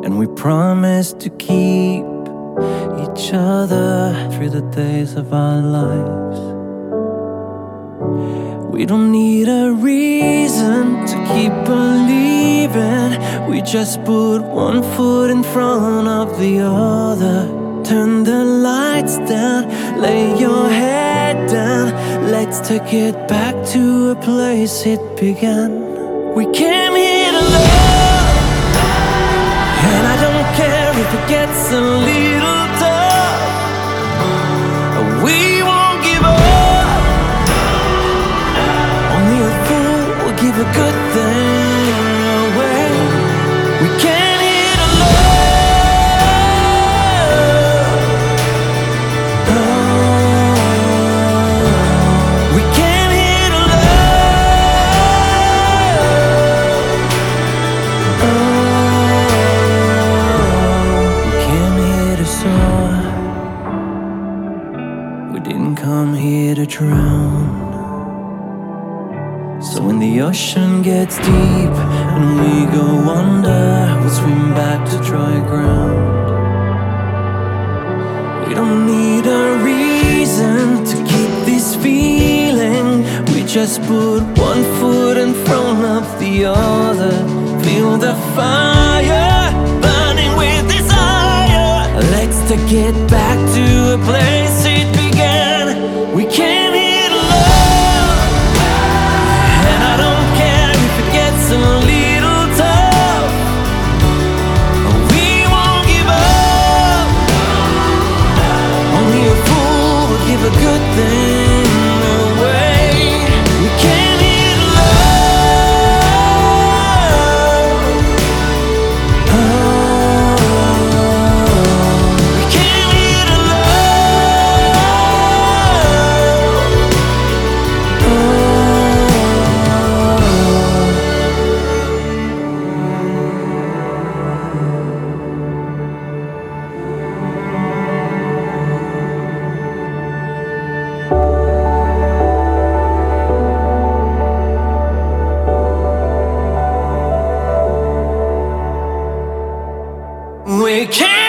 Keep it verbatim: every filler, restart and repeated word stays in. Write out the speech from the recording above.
and we promised to keep each other through the days of our lives. We don't need a reason to keep believing. We just put one foot in front of the other. Turn the lights down, lay your head down. Let's take it back to a place it began. We came here to love, and I don't care if it gets a little tough. We won't give up. Only a fool will give a good thing away. We came here to love. Oh, we came here to love. Oh, we came here to soar. We didn't come here to drown. So when the ocean gets deep and we go under, we'll swim back to dry ground. We don't need a reason to keep this feeling. We just put one foot in front of the other. Feel the fire burning with desire. Let's take it back to a place it began. We came here to love, and I don't care if it gets a little tough. We won't give up. Only a fool will give a good thing away. We came here to love. Oh, we came here to love. Oh, we came